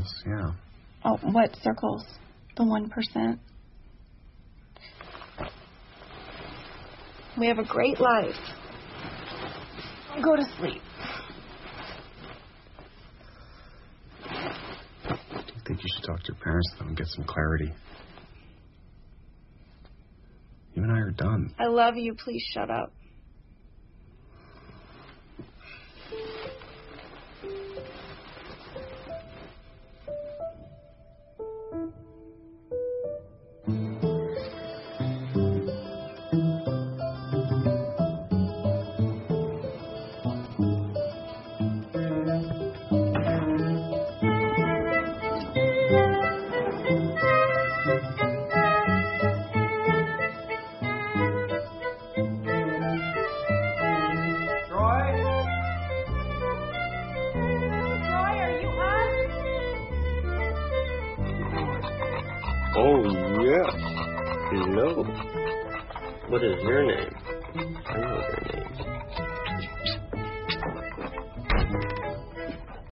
circles, yeah. Oh, what circles? The 1%. We have a great life. Go to sleep. I think you should talk to your parents, though, and get some clarity. You and I are done. I love you. Please shut up. Oh, yes. Hello. What is your name? I know your name.